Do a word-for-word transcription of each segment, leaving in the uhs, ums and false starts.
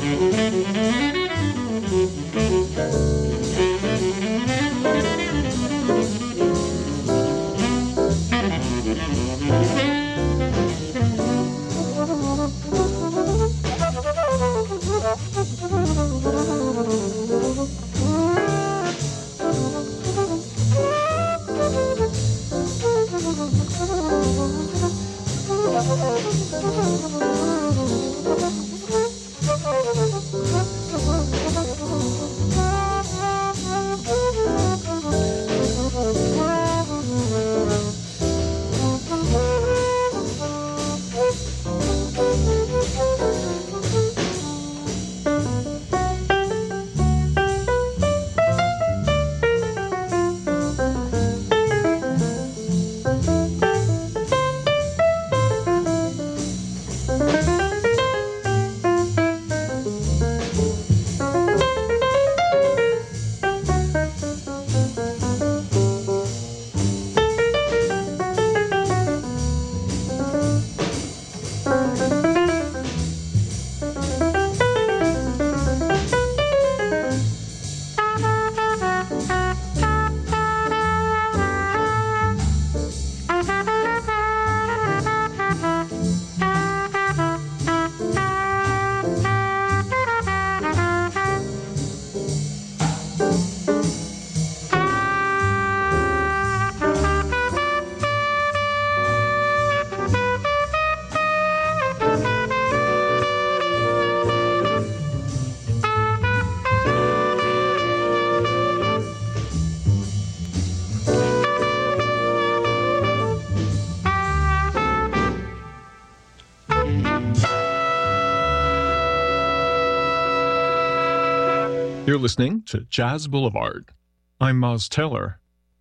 You're listening to Jazz Boulevard. I'm Moz Taylor.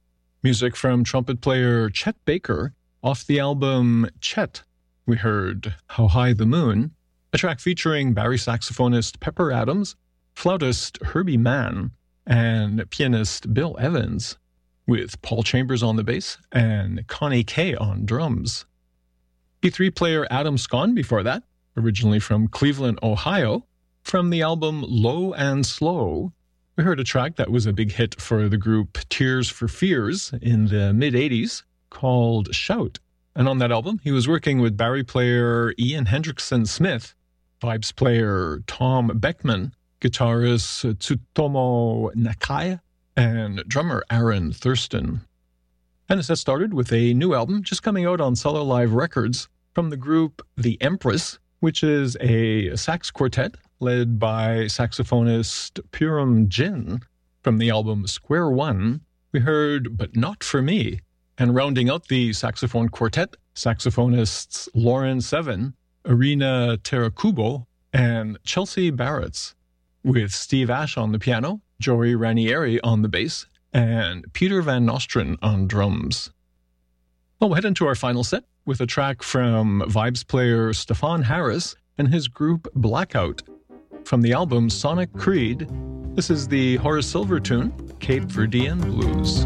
Music from trumpet player Chet Baker off the album Chet. We heard How High the Moon, a track featuring Barry saxophonist Pepper Adams, flautist Herbie Mann, and pianist Bill Evans, with Paul Chambers on the bass and Connie Kay on drums. B three player Adam Scon before that, originally from Cleveland, Ohio. From the album Low and Slow, we heard a track that was a big hit for the group Tears for Fears in the mid-eighties called Shout. And on that album, he was working with Barry player Ian Hendrickson Smith, vibes player Tom Beckman, guitarist Tsutomu Nakai, and drummer Aaron Thurston. And it started with a new album just coming out on Cellar Live Records from the group The Empress, which is a sax quartet led by saxophonist Puram Jin. From the album Square One, we heard But Not For Me. And rounding out the saxophone quartet, saxophonists Lauren Seven, Irina Terakubo, and Chelsea Barretts, with Steve Ash on the piano, Joey Ranieri on the bass, and Peter Van Nostrand on drums. Well, we'll head into our final set with a track from vibes player Stefan Harris and his group Blackout. From the album Sonic Creed, this is the Horace Silver tune, Cape Verdean Blues.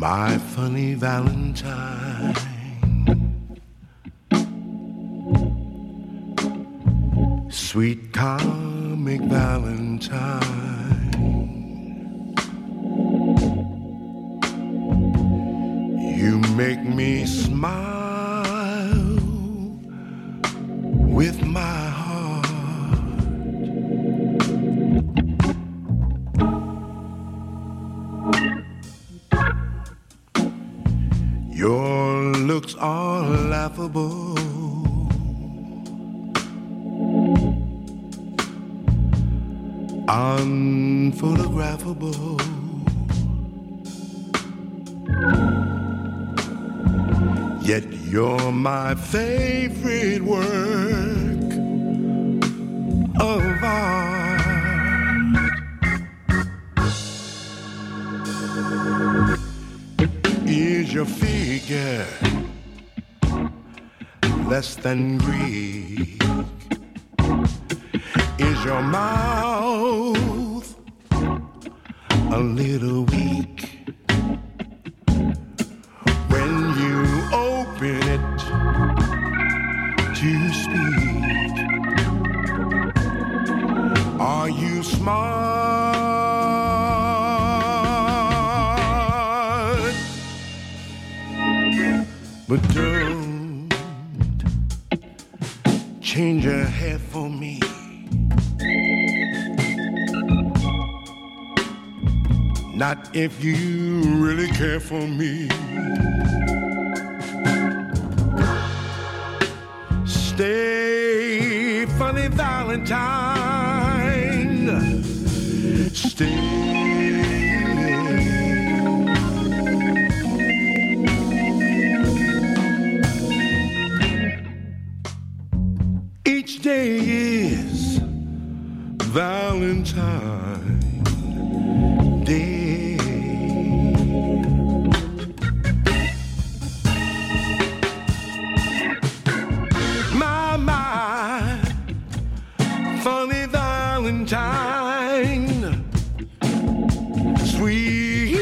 my funny Valentine. Sweet comic Valentine. You make me smile with my heart. Your looks are laughable, unphotographable. Yet you're my favorite work of art. Is your figure less than Greek? Is your mouth a little weak? When you open it to speak, are you smart? But don't change your hair for me. Not if you really care for me. Stay, funny Valentine. Stay. Each day is Valentine Day. My, my, funny Valentine, sweet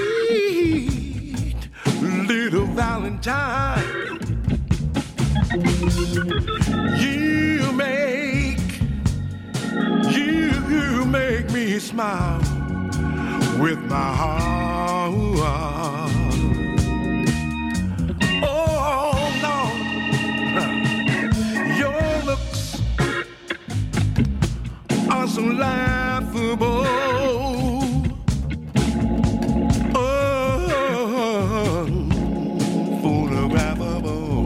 little Valentine. You make, you, you make me smile with my heart. Oh no, your looks are so laughable. Oh, photographable.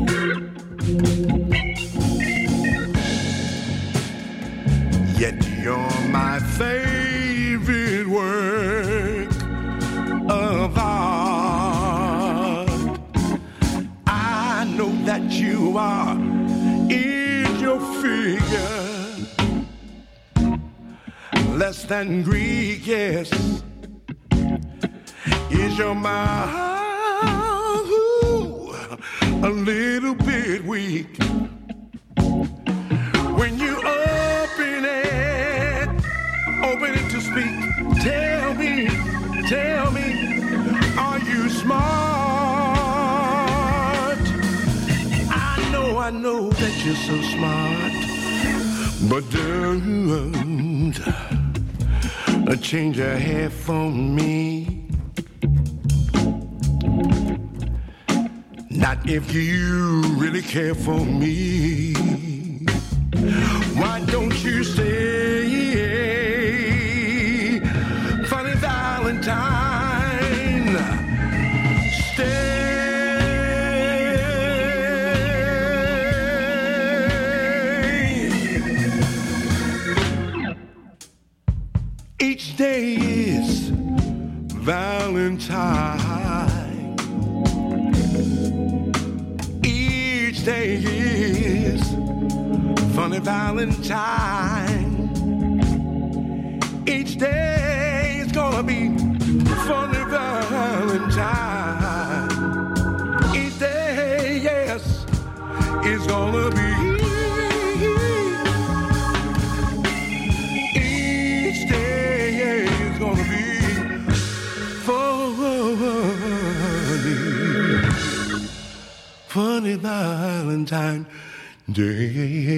Yet you're my favorite work of art. I know that you are. Is your figure less than Greek? Yes. Is your mouth a little bit weak? When you open it, open it to speak. Tell me, tell me, are you smart? I know, I know that you're so smart, but don't uh, change your hair for me. Not if you really care for me. Why don't you stay, funny Valentine? Stay. Each day is Valentine. Each day is funny Valentine. Each day is gonna be funny Valentine. Each day, yes, is gonna be. Each day is gonna be funny funny Valentine Day.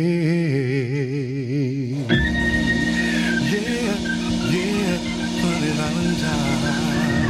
Yeah, yeah, funny Valentine.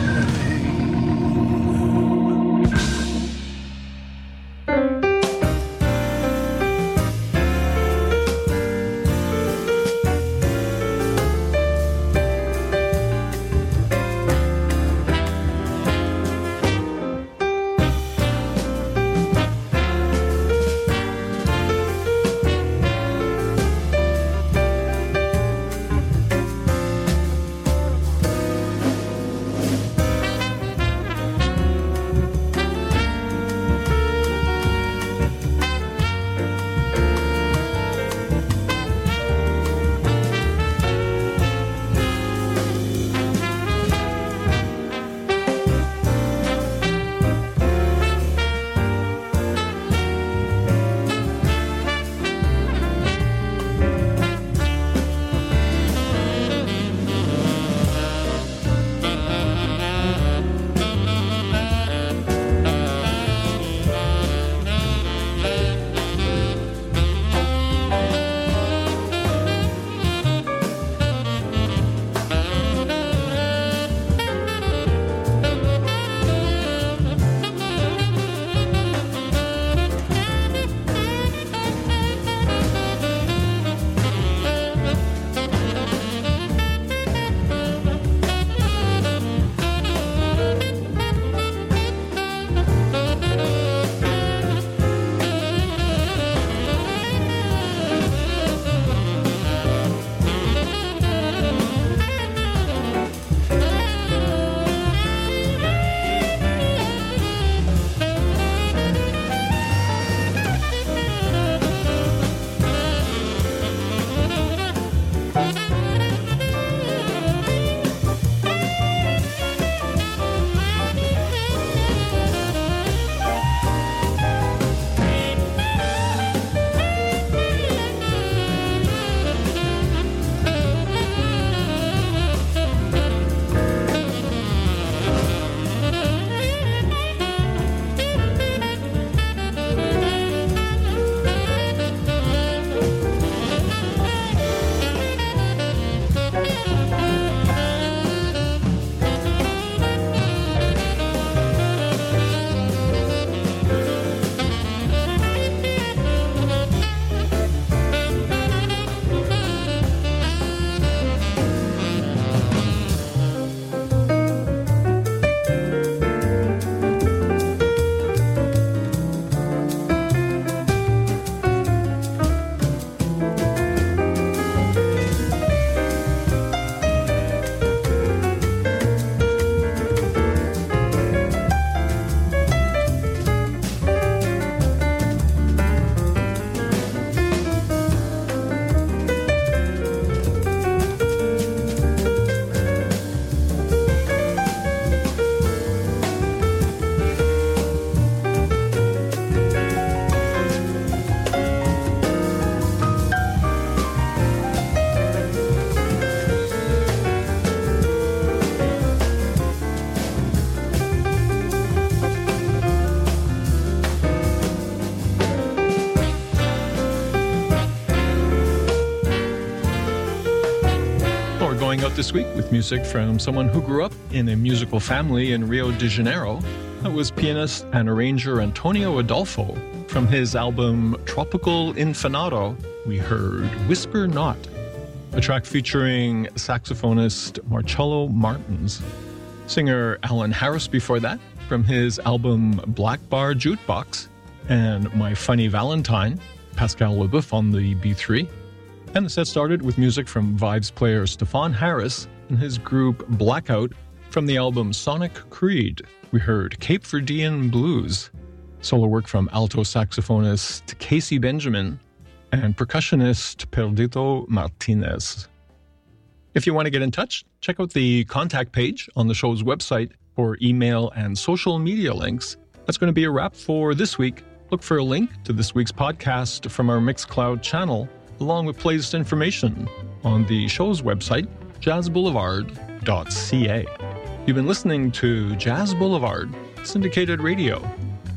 Going out this week with music from someone who grew up in a musical family in Rio de Janeiro. That was pianist and arranger Antonio Adolfo. From his album Tropical Infinado, we heard Whisper Not, a track featuring saxophonist Marcello Martins. Singer Alan Harris before that, from his album Black Bar Jukebox, and My Funny Valentine, Pascal Leboeuf on the B three. And the set started with music from Vibes player Stefan Harris and his group Blackout from the album Sonic Creed. We heard Cape Verdean Blues, solo work from alto saxophonist Casey Benjamin and percussionist Perdito Martinez. If you want to get in touch, check out the contact page on the show's website for email and social media links. That's going to be a wrap for this week. Look for a link to this week's podcast from our Mixcloud channel, along with playlist information on the show's website, jazz boulevard dot c a. You've been listening to Jazz Boulevard, syndicated radio.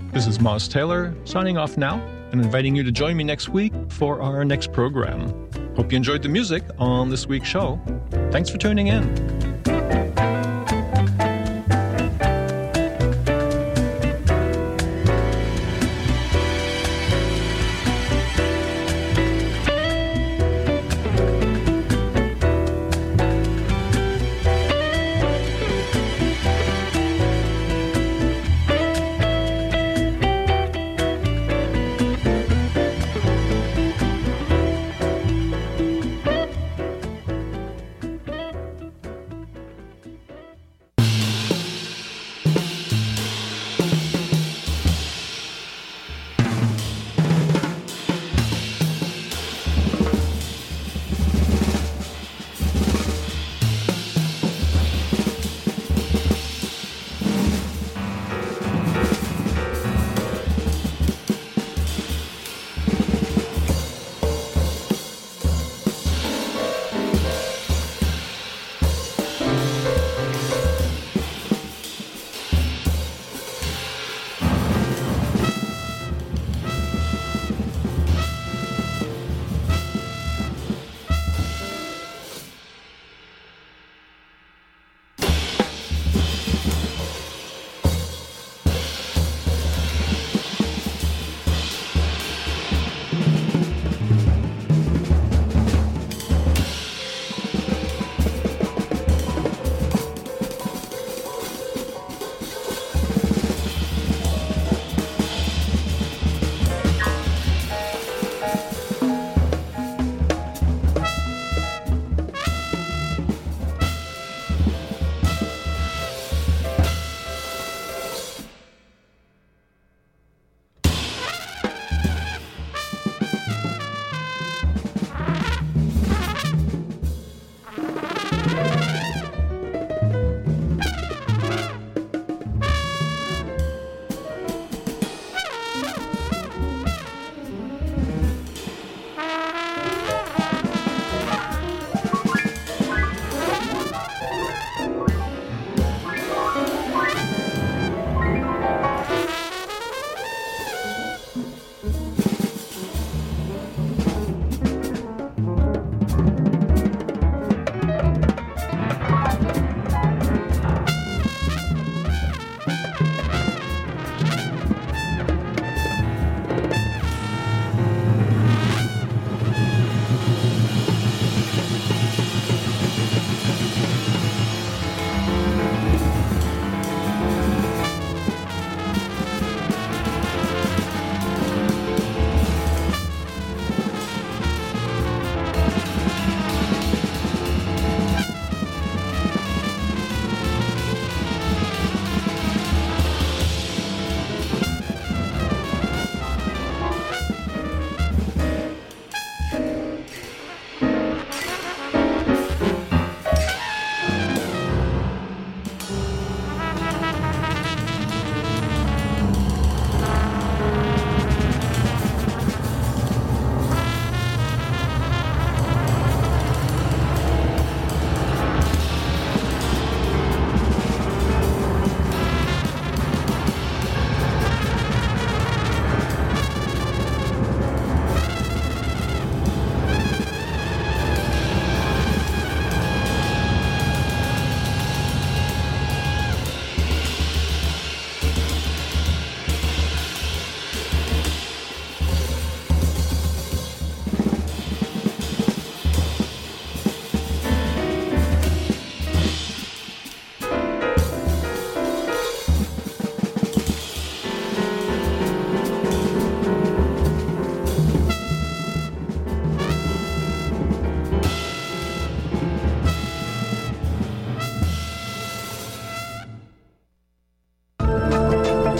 This is Moz Taylor, signing off now and inviting you to join me next week for our next program. Hope you enjoyed the music on this week's show. Thanks for tuning in.